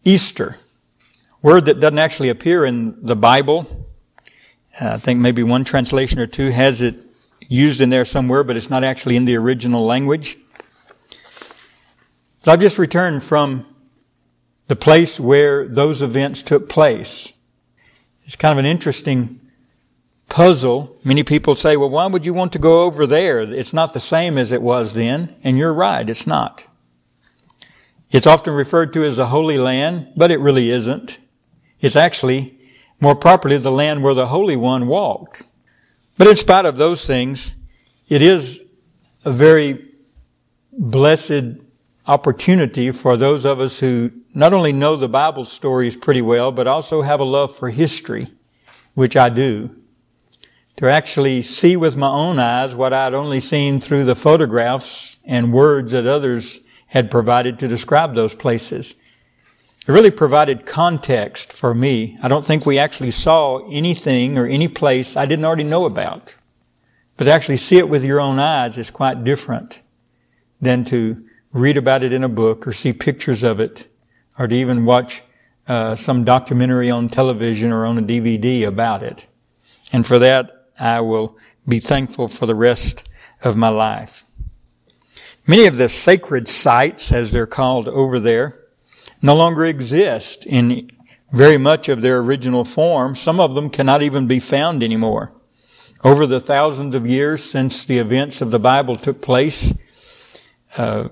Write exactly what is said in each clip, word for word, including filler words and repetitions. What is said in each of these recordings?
Easter, word that doesn't actually appear in the Bible. Uh, I think maybe one translation or two has it used in there somewhere, but it's not actually in the original language. So I've just returned from the place where those events took place. It's kind of an interesting puzzle. Many people say, well, why would you want to go over there? It's not the same as it was then. And you're right, it's not. It's often referred to as the Holy Land, but it really isn't. It's actually, more properly, the land where the Holy One walked. But in spite of those things, it is a very blessed opportunity for those of us who not only know the Bible stories pretty well, but also have a love for history, which I do, to actually see with my own eyes what I'd only seen through the photographs and words that others had provided to describe those places. It really provided context for me. I don't think we actually saw anything or any place I didn't already know about. But to actually see it with your own eyes is quite different than to read about it in a book or see pictures of it or to even watch uh, some documentary on television or on a D V D about it. And for that, I will be thankful for the rest of my life. Many of the sacred sites, as they're called over there, no longer exist in very much of their original form. Some of them cannot even be found anymore. Over the thousands of years since the events of the Bible took place, uh,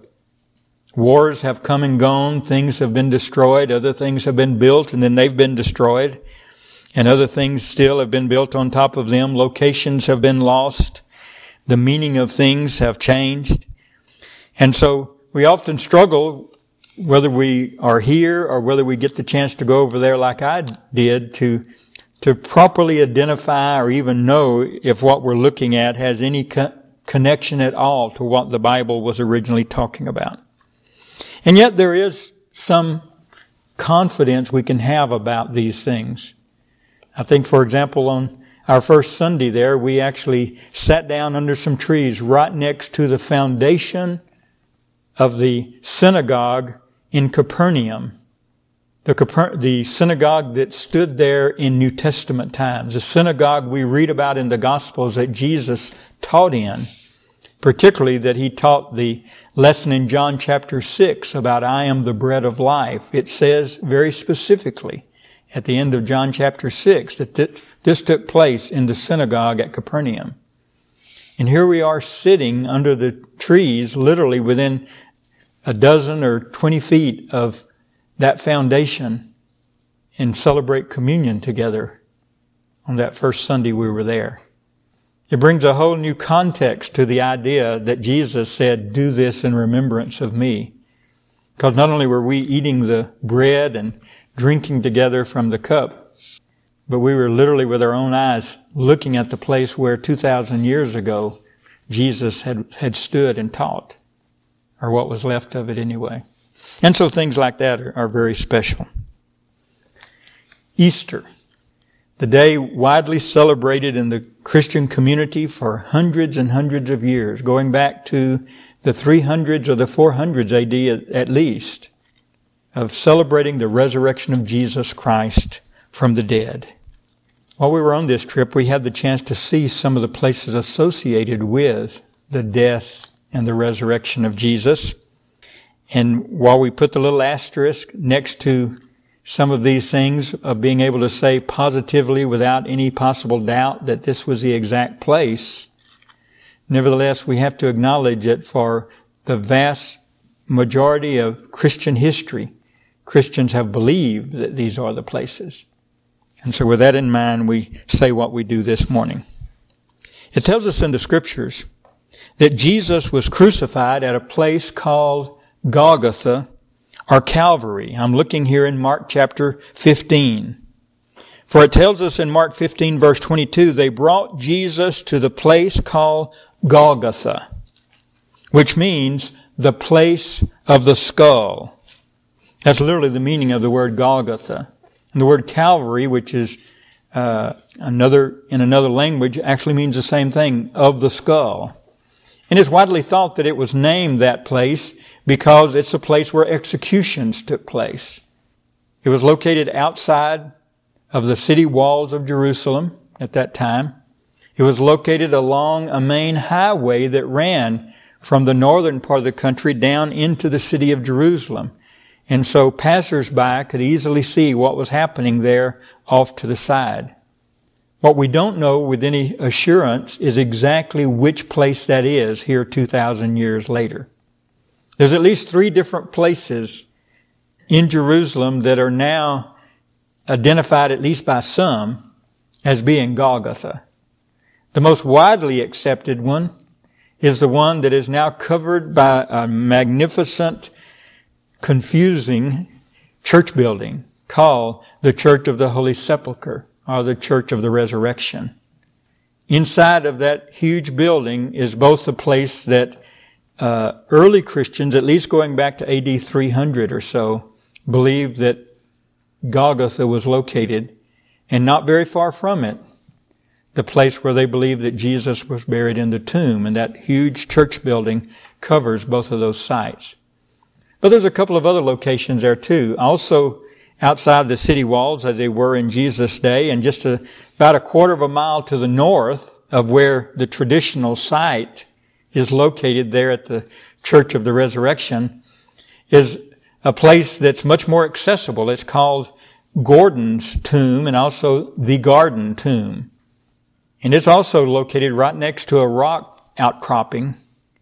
wars have come and gone, things have been destroyed, other things have been built, and then they've been destroyed, and other things still have been built on top of them. Locations have been lost. The meaning of things have changed. And so we often struggle, whether we are here or whether we get the chance to go over there like I did, to to properly identify or even know if what we're looking at has any co- connection at all to what the Bible was originally talking about. And yet there is some confidence we can have about these things. I think, for example, on our first Sunday there, we actually sat down under some trees right next to the foundation of the synagogue in Capernaum. The, Caper- the synagogue that stood there in New Testament times. The synagogue we read about in the Gospels that Jesus taught in. Particularly that he taught the lesson in John chapter six about I am the bread of life. It says very specifically at the end of John chapter six that th- this took place in the synagogue at Capernaum. And here we are sitting under the trees, literally within a dozen or twenty feet of that foundation, and celebrate communion together on that first Sunday we were there. It brings a whole new context to the idea that Jesus said, do this in remembrance of me. Because not only were we eating the bread and drinking together from the cup, but we were literally with our own eyes looking at the place where two thousand years ago Jesus had, had stood and taught, or what was left of it anyway. And so things like that are, are very special. Easter, the day widely celebrated in the Christian community for hundreds and hundreds of years, going back to the three hundreds or the four hundreds A D at, at least, of celebrating the resurrection of Jesus Christ from the dead. While we were on this trip, we had the chance to see some of the places associated with the death and the resurrection of Jesus. And while we put the little asterisk next to some of these things of being able to say positively without any possible doubt that this was the exact place, nevertheless, we have to acknowledge that for the vast majority of Christian history, Christians have believed that these are the places. And so with that in mind, we say what we do this morning. It tells us in the Scriptures that Jesus was crucified at a place called Golgotha, or Calvary. I'm looking here in Mark chapter fifteen. For it tells us in Mark fifteen verse twenty-two, they brought Jesus to the place called Golgotha, which means the place of the skull. That's literally the meaning of the word Golgotha. And the word Calvary, which is uh, another in another language, actually means the same thing, of the skull. And it's widely thought that it was named that place because it's a place where executions took place. It was located outside of the city walls of Jerusalem at that time. It was located along a main highway that ran from the northern part of the country down into the city of Jerusalem. And so passers-by could easily see what was happening there off to the side. What we don't know with any assurance is exactly which place that is here two thousand years later. There's at least three different places in Jerusalem that are now identified, at least by some, as being Golgotha. The most widely accepted one is the one that is now covered by a magnificent, confusing church building called the Church of the Holy Sepulchre, or the Church of the Resurrection. Inside of that huge building is both the place that uh, early Christians, at least going back to A D three hundred or so, believed that Golgotha was located, and not very far from it, the place where they believed that Jesus was buried in the tomb, and that huge church building covers both of those sites. But there's a couple of other locations there too, also outside the city walls as they were in Jesus' day, and just a, about a quarter of a mile to the north of where the traditional site is located there at the Church of the Resurrection is a place that's much more accessible. It's called Gordon's Tomb and also the Garden Tomb. And it's also located right next to a rock outcropping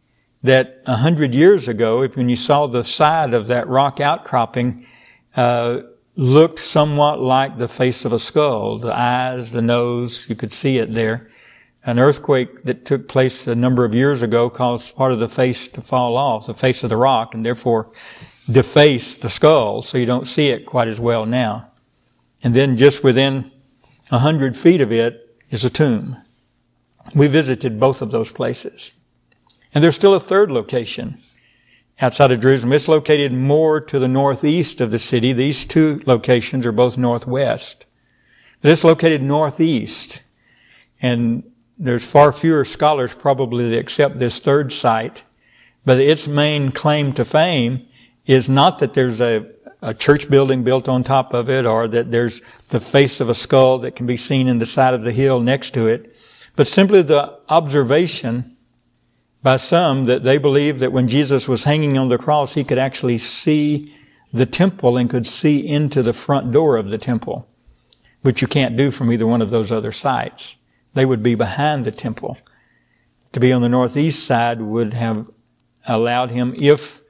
that a hundred years ago, if when you saw the side of that rock outcropping, uh, looked somewhat like the face of a skull. The eyes, the nose, you could see it there. An earthquake that took place a number of years ago caused part of the face to fall off, the face of the rock, and therefore defaced the skull, so you don't see it quite as well now. And then just within a hundred feet of it is a tomb. We visited both of those places. And there's still a third location outside of Jerusalem. It's located more to the northeast of the city. These two locations are both northwest. But it's located northeast. And there's far fewer scholars probably that accept this third site. But its main claim to fame is not that there's a, a church building built on top of it, or that there's the face of a skull that can be seen in the side of the hill next to it, but simply the observation by some that they believe that when Jesus was hanging on the cross, he could actually see the temple and could see into the front door of the temple, which you can't do from either one of those other sites. They would be behind the temple. To be on the northeast side would have allowed him, if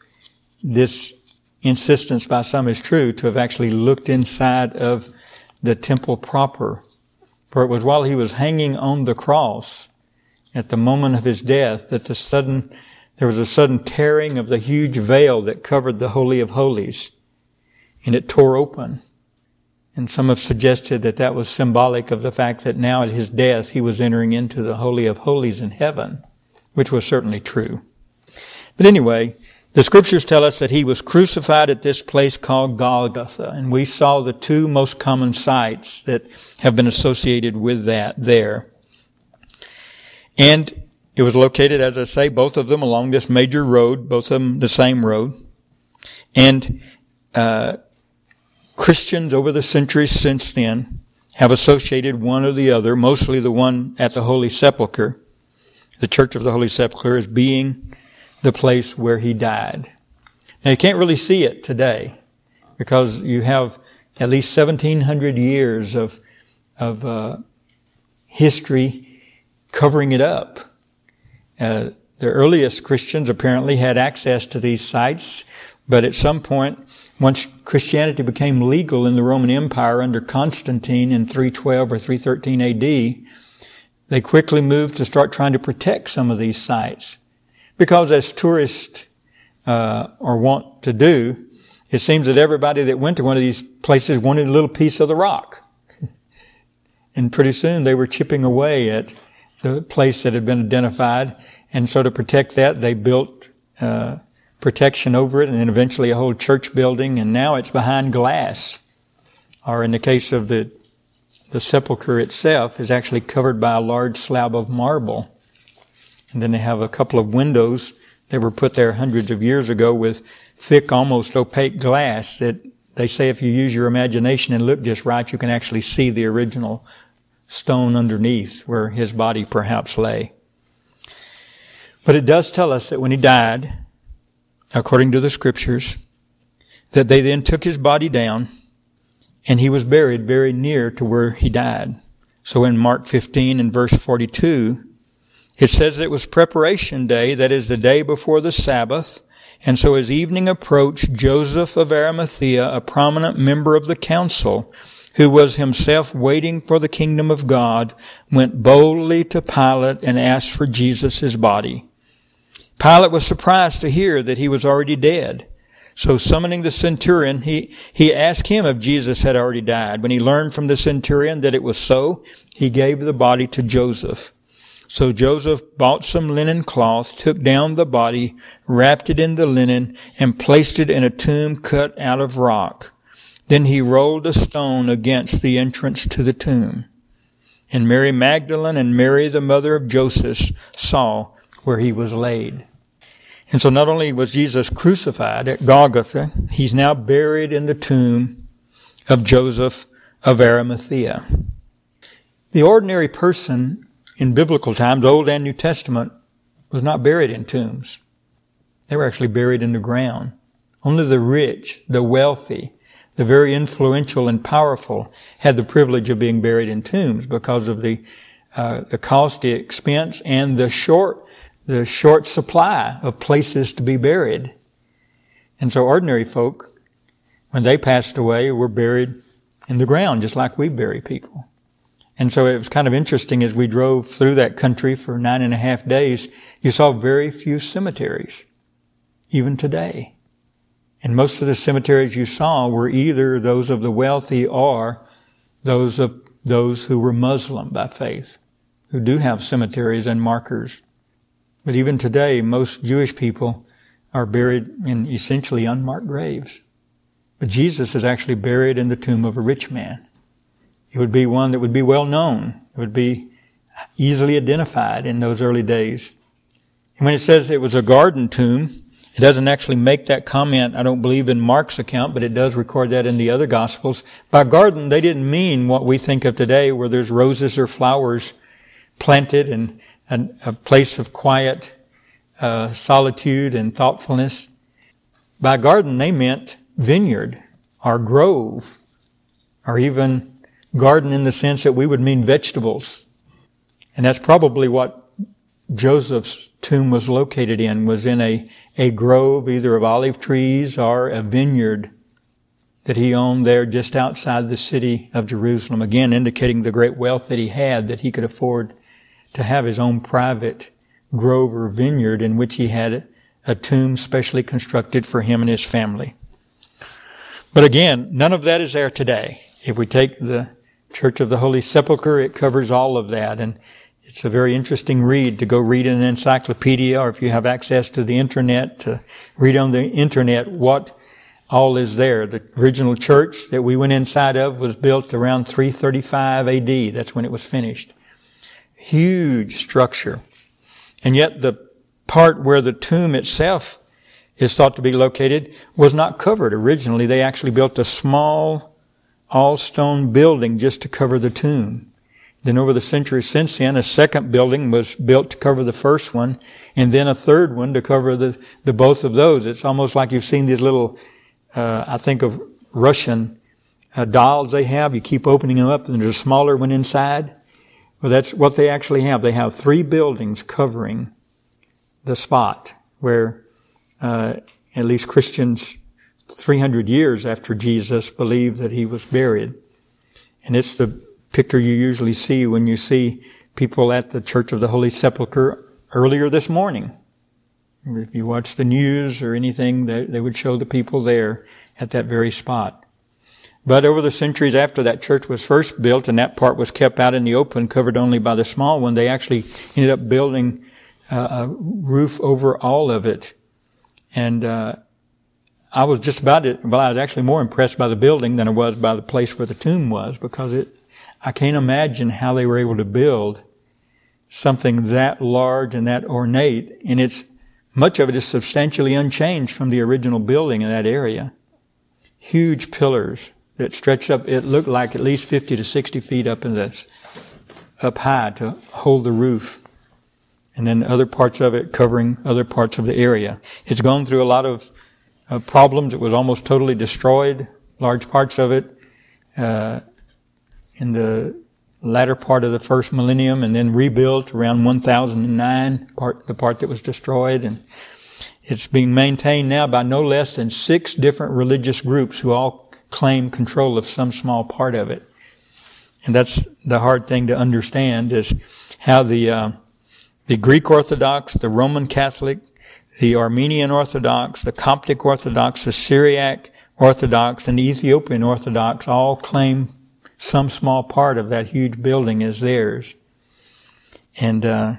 this insistence by some is true, to have actually looked inside of the temple proper. For it was while he was hanging on the cross at the moment of his death that the sudden, there was a sudden tearing of the huge veil that covered the Holy of Holies, and it tore open. And some have suggested that that was symbolic of the fact that now at his death he was entering into the Holy of Holies in heaven, which was certainly true. But anyway, the scriptures tell us that he was crucified at this place called Golgotha, and we saw the two most common sites that have been associated with that there. And it was located, as I say, both of them along this major road, both of them the same road. And uh Christians over the centuries since then have associated one or the other, mostly the one at the Holy Sepulchre, the Church of the Holy Sepulchre, as being the place where he died. Now you can't really see it today because you have at least seventeen hundred years of of uh, history covering it up. Uh, the earliest Christians apparently had access to these sites, but at some point, once Christianity became legal in the Roman Empire under Constantine in three twelve or three thirteen A D, they quickly moved to start trying to protect some of these sites. Because as tourists uh, are wont to do, it seems that everybody that went to one of these places wanted a little piece of the rock. And pretty soon they were chipping away at the place that had been identified. And so to protect that, they built uh protection over it, and then eventually a whole church building, and now it's behind glass. Or in the case of the the sepulcher itself, is actually covered by a large slab of marble. And then they have a couple of windows that were put there hundreds of years ago with thick, almost opaque glass that they say if you use your imagination and look just right, you can actually see the original stone underneath where his body perhaps lay. But it does tell us that when he died, according to the scriptures, that they then took his body down and he was buried very near to where he died. So in Mark fifteen and verse forty-two, it says that it was preparation day, that is the day before the Sabbath. And so as evening approached, Joseph of Arimathea, a prominent member of the council, who was himself waiting for the kingdom of God, went boldly to Pilate and asked for Jesus' body. Pilate was surprised to hear that he was already dead. So summoning the centurion, he, he asked him if Jesus had already died. When he learned from the centurion that it was so, he gave the body to Joseph. So Joseph bought some linen cloth, took down the body, wrapped it in the linen, and placed it in a tomb cut out of rock. Then he rolled a stone against the entrance to the tomb. And Mary Magdalene and Mary, the mother of Joseph, saw where he was laid. And so not only was Jesus crucified at Golgotha, he's now buried in the tomb of Joseph of Arimathea. The ordinary person in biblical times, Old and New Testament, was not buried in tombs. They were actually buried in the ground. Only the rich, the wealthy, the very influential and powerful had the privilege of being buried in tombs because of the uh, the cost, the expense, and the short the short supply of places to be buried. And so ordinary folk, when they passed away, were buried in the ground, just like we bury people. And so it was kind of interesting as we drove through that country for nine and a half days, you saw very few cemeteries, even today. And most of the cemeteries you saw were either those of the wealthy or those of those who were Muslim by faith, who do have cemeteries and markers. But even today, most Jewish people are buried in essentially unmarked graves. But Jesus is actually buried in the tomb of a rich man. It would be one that would be well known. It would be easily identified in those early days. And when it says it was a garden tomb, it doesn't actually make that comment, I don't believe, in Mark's account, but it does record that in the other Gospels. By garden, they didn't mean what we think of today, where there's roses or flowers planted and a place of quiet uh, solitude and thoughtfulness. By garden, they meant vineyard or grove, or even garden in the sense that we would mean vegetables. And that's probably what Joseph's tomb was located in, was in a, a grove either of olive trees or a vineyard that he owned there just outside the city of Jerusalem. Again, indicating the great wealth that he had, that he could afford to have his own private grove or vineyard in which he had a tomb specially constructed for him and his family. But again, none of that is there today. If we take the Church of the Holy Sepulchre, it covers all of that. And it's a very interesting read to go read in an encyclopedia, or if you have access to the internet, to read on the internet what all is there. The original church that we went inside of was built around three thirty-five A D. That's when it was finished. Huge structure. And yet the part where the tomb itself is thought to be located was not covered originally. They actually built a small all-stone building just to cover the tomb. Then over the centuries since then, a second building was built to cover the first one, and then a third one to cover the, the both of those. It's almost like you've seen these little, uh, I think of Russian uh, dolls they have. You keep opening them up and there's a smaller one inside. Well, that's what they actually have. They have three buildings covering the spot where uh, at least Christians three hundred years after Jesus believed that he was buried. And it's the picture you usually see when you see people at the Church of the Holy Sepulchre earlier this morning. If you watch the news or anything, they, they would show the people there at that very spot. But over the centuries after that church was first built and that part was kept out in the open, covered only by the small one, they actually ended up building uh, a roof over all of it. And uh I was just about it, well, I was actually more impressed by the building than I was by the place where the tomb was, because it, I can't imagine how they were able to build something that large and that ornate. And it's, much of it is substantially unchanged from the original building in that area. huge pillars that stretched up. It looked like at least fifty to sixty feet up in this, up high to hold the roof. And then other parts of it covering other parts of the area. It's gone through a lot of uh, problems. It was almost totally destroyed, large parts of it, uh, in the latter part of the first millennium, and then rebuilt around one thousand nine, part, the part that was destroyed. And it's being maintained now by no less than six different religious groups who all claim control of some small part of it. And that's the hard thing to understand, is how the uh, the Greek Orthodox, the Roman Catholic, the Armenian Orthodox, the Coptic Orthodox, the Syriac Orthodox, and the Ethiopian Orthodox all claim some small part of that huge building as theirs. And uh,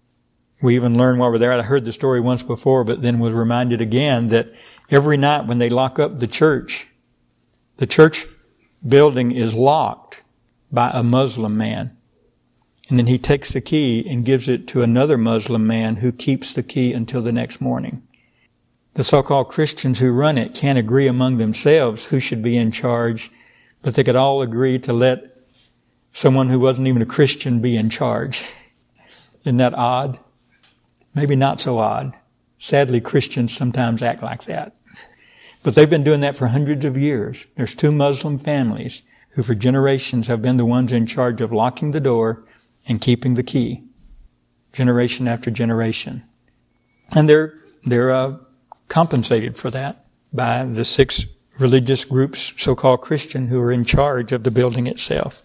we even learned while we were there, I heard the story once before, but then was reminded again that every night when they lock up the church, the church building is locked by a Muslim man. And then he takes the key and gives it to another Muslim man who keeps the key until the next morning. The so-called Christians who run it can't agree among themselves who should be in charge, but they could all agree to let someone who wasn't even a Christian be in charge. Isn't that odd? Maybe not so odd. Sadly, Christians sometimes act like that. But they've been doing that for hundreds of years. There's two Muslim families who for generations have been the ones in charge of locking the door and keeping the key, generation after generation. And they're, they're uh, compensated for that by the six religious groups, so-called Christian, who are in charge of the building itself.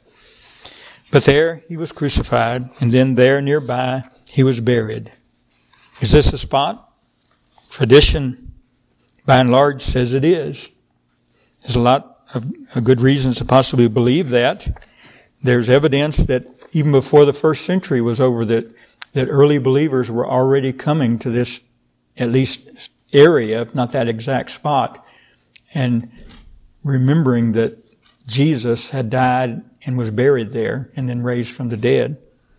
But there he was crucified, and then there nearby he was buried. Is this a spot? Tradition, by and large, says it is. There's a lot of, of good reasons to possibly believe that. There's evidence that even before the first century was over, that, that early believers were already coming to this, at least area, if not that exact spot, and remembering that Jesus had died and was buried there and then raised from the dead.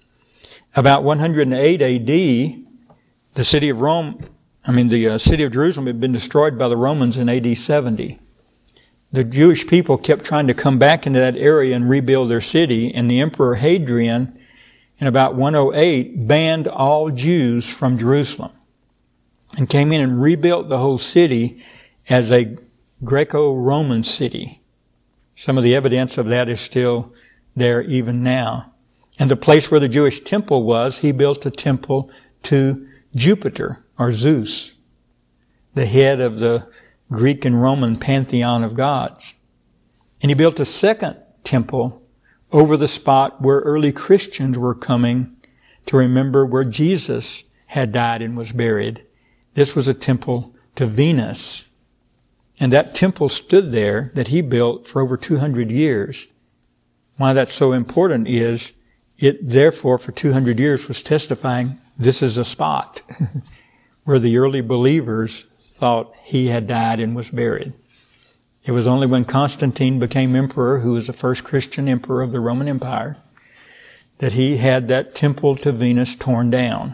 About one hundred eight A D, the city of Rome, I mean the uh, city of Jerusalem had been destroyed by the Romans in A D seventy. The Jewish people kept trying to come back into that area and rebuild their city, and the Emperor Hadrian, in about one oh eight, banned all Jews from Jerusalem and came in and rebuilt the whole city as a Greco-Roman city. Some of the evidence of that is still there even now. And the place where the Jewish temple was, he built a temple to Jupiter, or Zeus, the head of the Greek and Roman pantheon of gods. And he built a second temple over the spot where early Christians were coming to remember where Jesus had died and was buried. This was a temple to Venus. And that temple stood there that he built for over two hundred years. Why that's so important is it therefore for two hundred years was testifying this is a spot where the early believers thought he had died and was buried. It was only when Constantine became emperor, who was the first Christian emperor of the Roman Empire, that he had that temple to Venus torn down.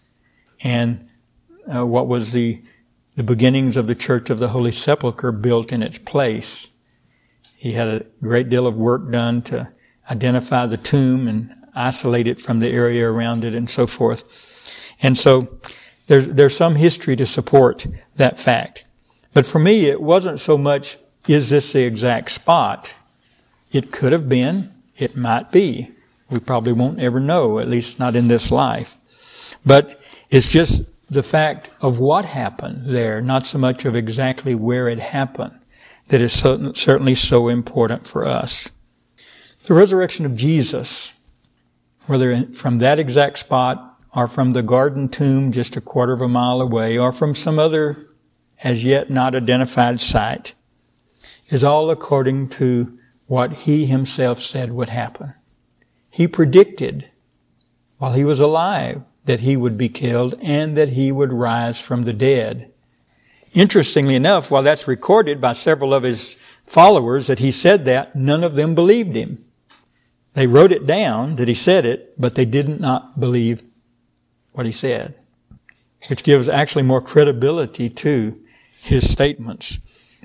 And uh, what was the the beginnings of the Church of the Holy Sepulchre built in its place. He had a great deal of work done to identify the tomb and isolate it from the area around it and so forth. And so there's, there's some history to support that fact. But for me, it wasn't so much, is this the exact spot? It could have been. It might be. We probably won't ever know, at least not in this life. But it's just the fact of what happened there, not so much of exactly where it happened, that is so, certainly so important for us. The resurrection of Jesus, whether from that exact spot or from the garden tomb just a quarter of a mile away or from some other as yet not identified site, is all according to what he himself said would happen. He predicted while he was alive that he would be killed and that he would rise from the dead. Interestingly enough, while that's recorded by several of his followers that he said that, none of them believed him. They wrote it down that he said it, but they did not believe what he said, which gives actually more credibility to his statements.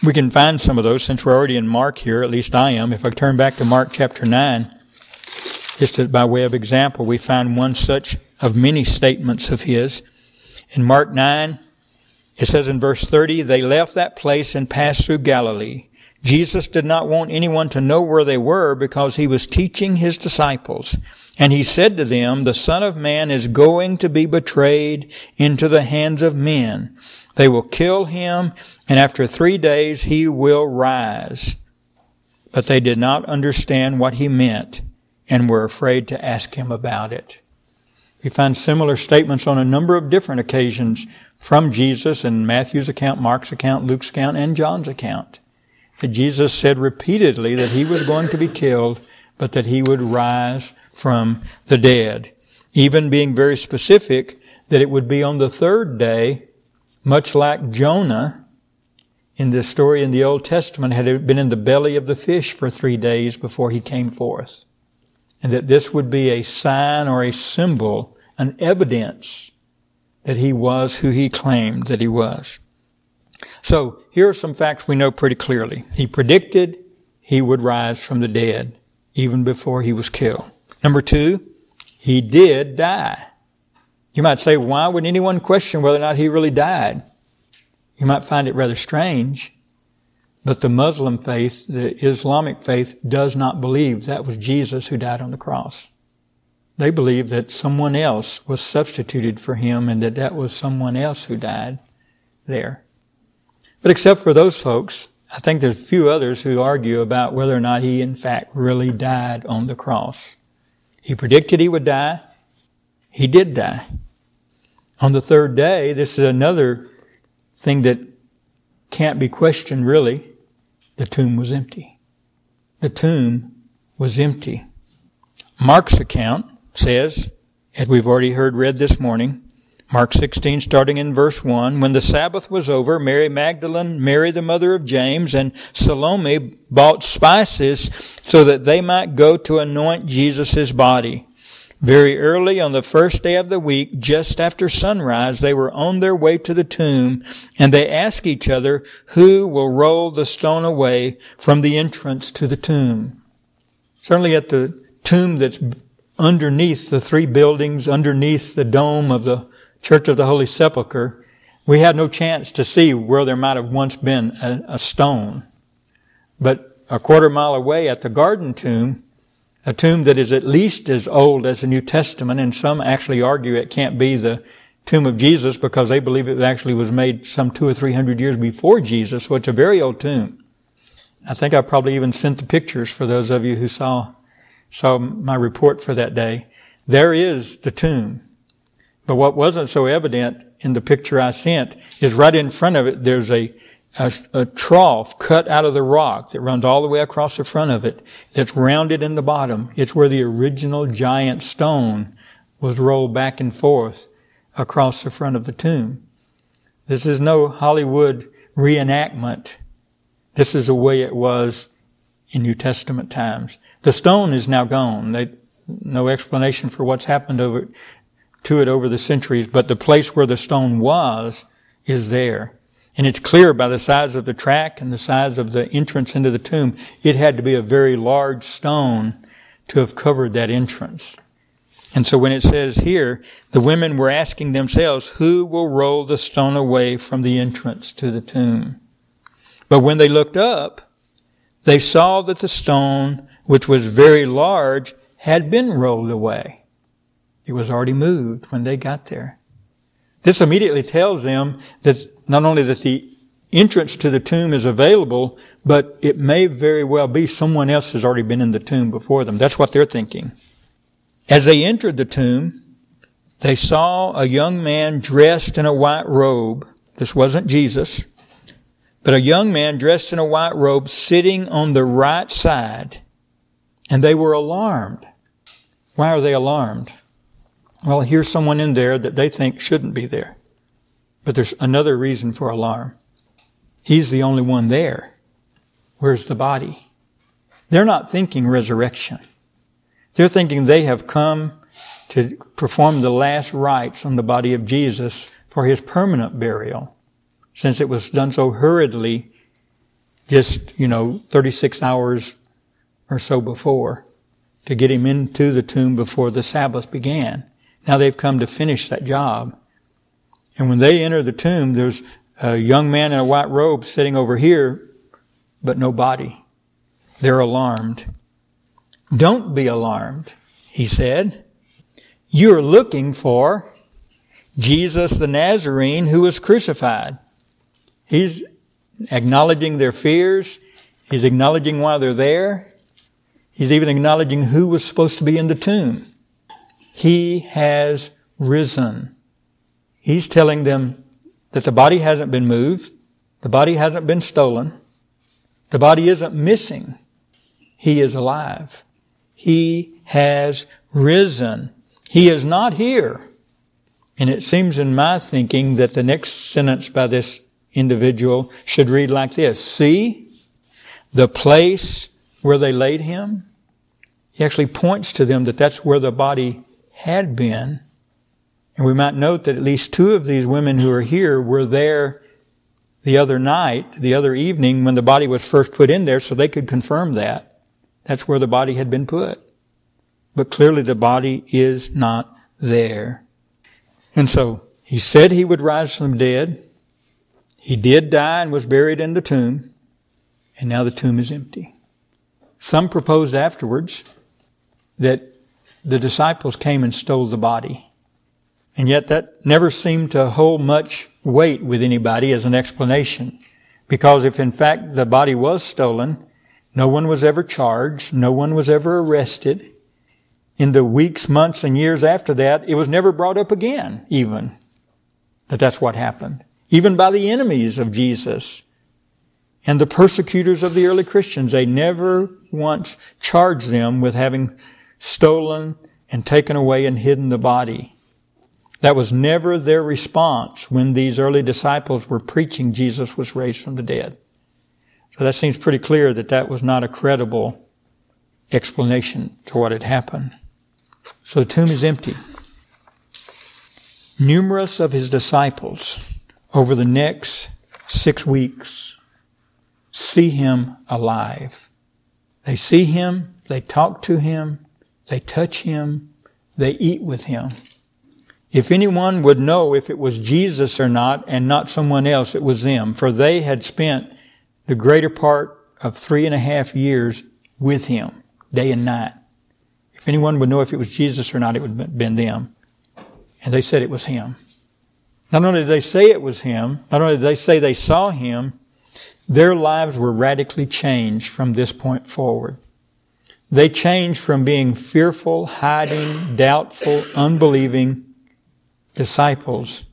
We can find some of those since we're already in Mark here, at least I am. If I turn back to Mark chapter nine, just by way of example, we find one such of many statements of his. In Mark nine, it says in verse thirty, they left that place and passed through Galilee. Jesus did not want anyone to know where they were because he was teaching his disciples. And he said to them, the Son of Man is going to be betrayed into the hands of men. They will kill him, and after three days he will rise. But they did not understand what he meant and were afraid to ask him about it. We find similar statements on a number of different occasions from Jesus in Matthew's account, Mark's account, Luke's account, and John's account. That Jesus said repeatedly that he was going to be killed, but that he would rise from the dead. Even being very specific that it would be on the third day, much like Jonah in this story in the Old Testament had been in the belly of the fish for three days before he came forth. And that this would be a sign or a symbol, an evidence that he was who he claimed that he was. So here are some facts we know pretty clearly. He predicted he would rise from the dead even before he was killed. Number two, he did die. You might say, why would anyone question whether or not he really died? You might find it rather strange, but the Muslim faith, the Islamic faith, does not believe that was Jesus who died on the cross. They believe that someone else was substituted for him and that that was someone else who died there. But except for those folks, I think there's a few others who argue about whether or not he in fact really died on the cross. He predicted he would die. He did die. On the third day, this is another thing that can't be questioned really. The tomb was empty. The tomb was empty. Mark's account says, as we've already heard read this morning, Mark sixteen, starting in verse one, when the Sabbath was over, Mary Magdalene, Mary the mother of James, and Salome bought spices so that they might go to anoint Jesus' body. Very early on the first day of the week, just after sunrise, they were on their way to the tomb, and they asked each other, who will roll the stone away from the entrance to the tomb? Certainly at the tomb that's underneath the three buildings, underneath the dome of the Church of the Holy Sepulchre, we had no chance to see where there might have once been a, a stone. But a quarter mile away at the Garden Tomb, a tomb that is at least as old as the New Testament, and some actually argue it can't be the tomb of Jesus because they believe it actually was made some two or three hundred years before Jesus, so it's a very old tomb. I think I probably even sent the pictures for those of you who saw, saw my report for that day. There is the tomb. But what wasn't so evident in the picture I sent is right in front of it, there's a A, a trough cut out of the rock that runs all the way across the front of it that's rounded in the bottom. It's where the original giant stone was rolled back and forth across the front of the tomb. This is no Hollywood reenactment. This is the way it was in New Testament times. The stone is now gone. They, no explanation for what's happened over to it over the centuries, but the place where the stone was is there. And it's clear by the size of the track and the size of the entrance into the tomb, it had to be a very large stone to have covered that entrance. And so when it says here, the women were asking themselves, who will roll the stone away from the entrance to the tomb? But when they looked up, they saw that the stone, which was very large, had been rolled away. It was already moved when they got there. This immediately tells them that not only that the entrance to the tomb is available, but it may very well be someone else has already been in the tomb before them. That's what they're thinking. As they entered the tomb, they saw a young man dressed in a white robe. This wasn't Jesus, but a young man dressed in a white robe sitting on the right side. And they were alarmed. Why are they alarmed? Well, here's someone in there that they think shouldn't be there. But there's another reason for alarm. He's the only one there. Where's the body? They're not thinking resurrection. They're thinking they have come to perform the last rites on the body of Jesus for his permanent burial, since it was done so hurriedly just, you know, thirty-six hours or so before to get him into the tomb before the Sabbath began. Now they've come to finish that job. And when they enter the tomb, there's a young man in a white robe sitting over here, but no body. They're alarmed. Don't be alarmed, he said. You're looking for Jesus the Nazarene who was crucified. He's acknowledging their fears. He's acknowledging why they're there. He's even acknowledging who was supposed to be in the tomb. He has risen. He's telling them that the body hasn't been moved. The body hasn't been stolen. The body isn't missing. He is alive. He has risen. He is not here. And it seems in my thinking that the next sentence by this individual should read like this. See the place where they laid him? He actually points to them that that's where the body had been. And we might note that at least two of these women who are here were there the other night, the other evening, when the body was first put in there, so they could confirm that. That's where the body had been put. But clearly the body is not there. And so he said he would rise from the dead. He did die and was buried in the tomb. And now the tomb is empty. Some proposed afterwards that the disciples came and stole the body. And yet that never seemed to hold much weight with anybody as an explanation. Because if in fact the body was stolen, no one was ever charged, no one was ever arrested. In the weeks, months, and years after that, it was never brought up again, even, that that's what happened. Even by the enemies of Jesus and the persecutors of the early Christians, they never once charged them with having stolen and taken away and hidden the body. That was never their response when these early disciples were preaching Jesus was raised from the dead. So that seems pretty clear that that was not a credible explanation to what had happened. So the tomb is empty. Numerous of his disciples over the next six weeks see him alive. They see him, they talk to him, they touch him, they eat with him. If anyone would know if it was Jesus or not and not someone else, it was them. For they had spent the greater part of three and a half years with him, day and night. If anyone would know if it was Jesus or not, it would have been them. And they said it was him. Not only did they say it was him, not only did they say they saw him, their lives were radically changed from this point forward. They changed from being fearful, hiding, doubtful, unbelieving disciples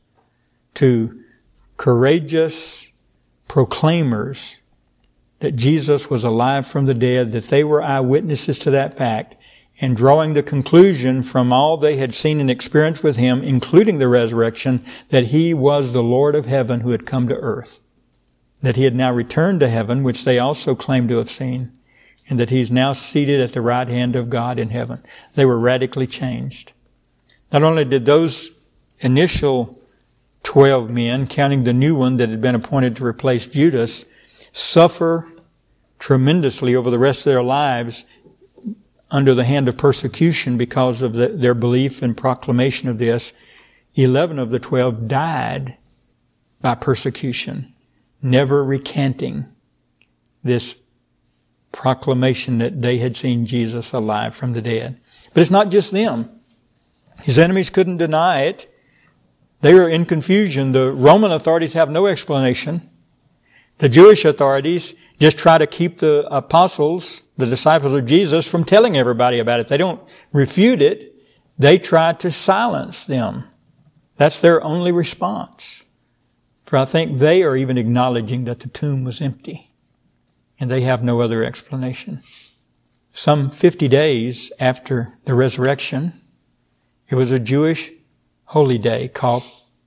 to courageous proclaimers that Jesus was alive from the dead, that they were eyewitnesses to that fact, and drawing the conclusion from all they had seen and experienced with him, including the resurrection, that he was the Lord of heaven who had come to earth, that he had now returned to heaven, which they also claimed to have seen, and that he's now seated at the right hand of God in heaven. They were radically changed. Not only did those initial twelve men, counting the new one that had been appointed to replace Judas, suffer tremendously over the rest of their lives under the hand of persecution because of the, their belief and proclamation of this. Eleven of the twelve died by persecution, never recanting this proclamation that they had seen Jesus alive from the dead. But it's not just them. His enemies couldn't deny it. They were in confusion. The Roman authorities have no explanation. The Jewish authorities just try to keep the apostles, the disciples of Jesus, from telling everybody about it. They don't refute it. They try to silence them. That's their only response. For I think they are even acknowledging that the tomb was empty. And they have no other explanation. Some fifty days after the resurrection, it was a Jewish holy day called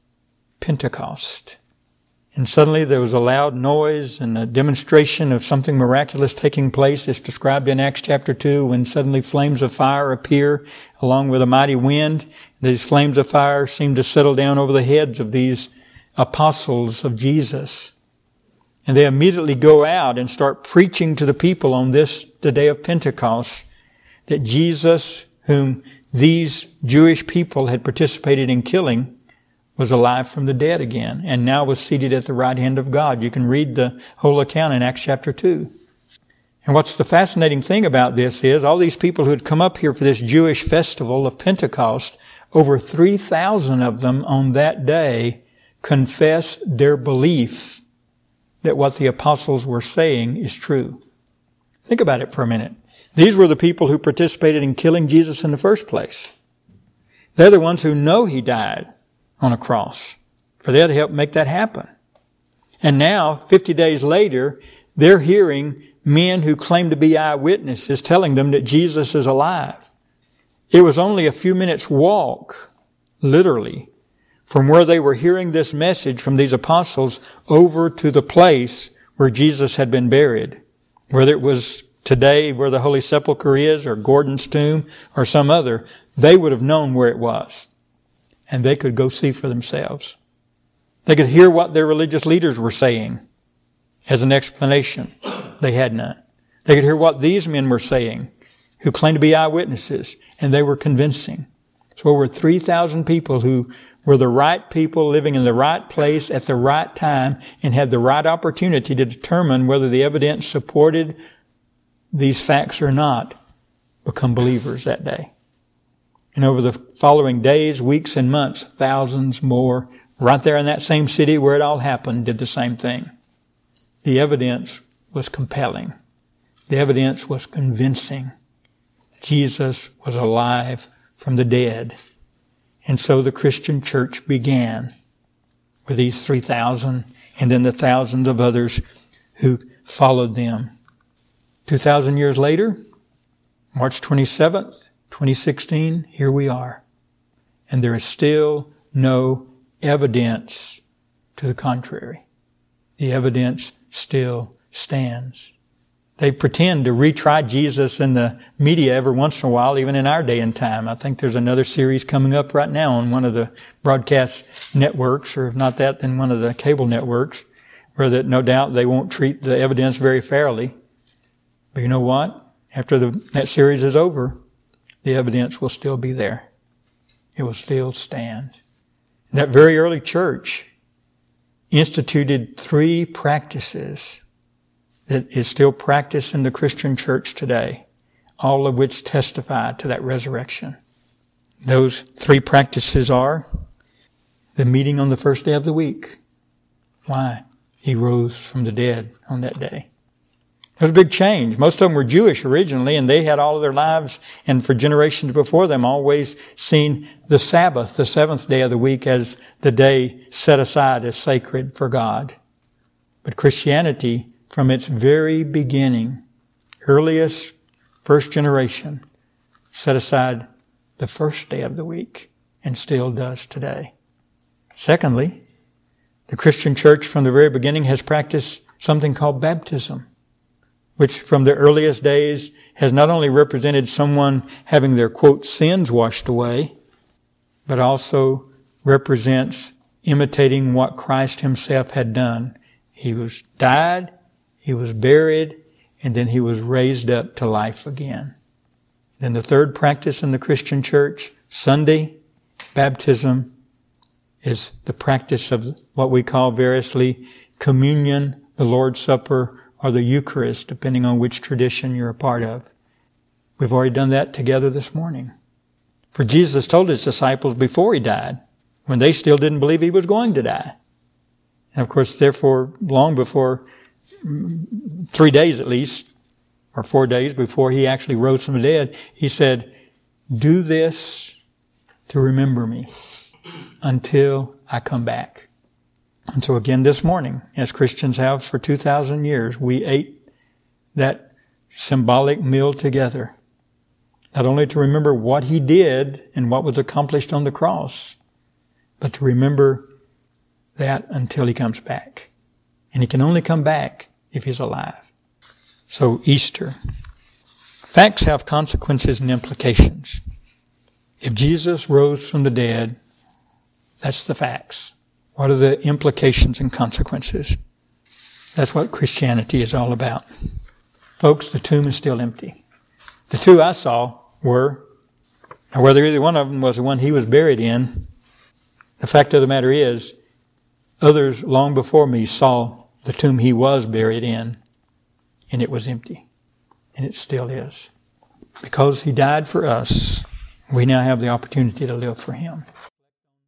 Pentecost. And suddenly there was a loud noise and a demonstration of something miraculous taking place. It's described in Acts chapter two, when suddenly flames of fire appear along with a mighty wind. These flames of fire seem to settle down over the heads of these apostles of Jesus. And they immediately go out and start preaching to the people on this, the day of Pentecost, that Jesus, whom these Jewish people had participated in killing, was alive from the dead again, and now was seated at the right hand of God. You can read the whole account in Acts chapter two. And what's the fascinating thing about this is all these people who had come up here for this Jewish festival of Pentecost, over three thousand of them on that day confessed their belief that what the apostles were saying is true. Think about it for a minute. These were the people who participated in killing Jesus in the first place. They're the ones who know He died on a cross, for they had to help make that happen. And now, fifty days later, they're hearing men who claim to be eyewitnesses telling them that Jesus is alive. It was only a few minutes walk, literally, from where they were hearing this message from these apostles over to the place where Jesus had been buried. Whether it was today where the Holy Sepulchre is, or Gordon's tomb, or some other, they would have known where it was. And they could go see for themselves. They could hear what their religious leaders were saying as an explanation. They had none. They could hear what these men were saying, who claimed to be eyewitnesses, and they were convincing. So over three thousand people who were the right people living in the right place at the right time and had the right opportunity to determine whether the evidence supported these facts or not, become believers that day. And over the following days, weeks, and months, thousands more, right there in that same city where it all happened, did the same thing. The evidence was compelling. The evidence was convincing. Jesus was alive from the dead. And so the Christian church began with these three thousand and then the thousands of others who followed them. Two thousand years later, March twenty-seventh, twenty sixteen, here we are. And there is still no evidence to the contrary. The evidence still stands. They pretend to retry Jesus in the media every once in a while, even in our day and time. I think there's another series coming up right now on one of the broadcast networks, or if not that, then one of the cable networks, where that no doubt they won't treat the evidence very fairly. But you know what? After the, that series is over, the evidence will still be there. It will still stand. That very early church instituted three practices that is still practiced in the Christian church today, all of which testify to that resurrection. Those three practices are the meeting on the first day of the week. Why? He rose from the dead on that day. It was a big change. Most of them were Jewish originally, and they had all of their lives, and for generations before them, always seen the Sabbath, the seventh day of the week, as the day set aside as sacred for God. But Christianity, from its very beginning, earliest first generation, set aside the first day of the week, and still does today. Secondly, the Christian church from the very beginning has practiced something called baptism, which from the earliest days has not only represented someone having their, quote, sins washed away, but also represents imitating what Christ Himself had done. He was died, He was buried, and then He was raised up to life again. Then the third practice in the Christian church, Sunday, baptism, is the practice of what we call variously communion, the Lord's Supper, or the Eucharist, depending on which tradition you're a part of. We've already done that together this morning. For Jesus told His disciples before He died, when they still didn't believe He was going to die. And of course, therefore, long before, three days at least, or four days before He actually rose from the dead, He said, "Do this to remember me until I come back." And so again this morning, as Christians have for two thousand years, we ate that symbolic meal together. Not only to remember what He did and what was accomplished on the cross, but to remember that until He comes back. And He can only come back if He's alive. So Easter. Facts have consequences and implications. If Jesus rose from the dead, that's the facts. What are the implications and consequences? That's what Christianity is all about. Folks, the tomb is still empty. The two I saw were, or whether either one of them was the one he was buried in, the fact of the matter is, others long before me saw the tomb he was buried in, and it was empty. And it still is. Because he died for us, we now have the opportunity to live for him.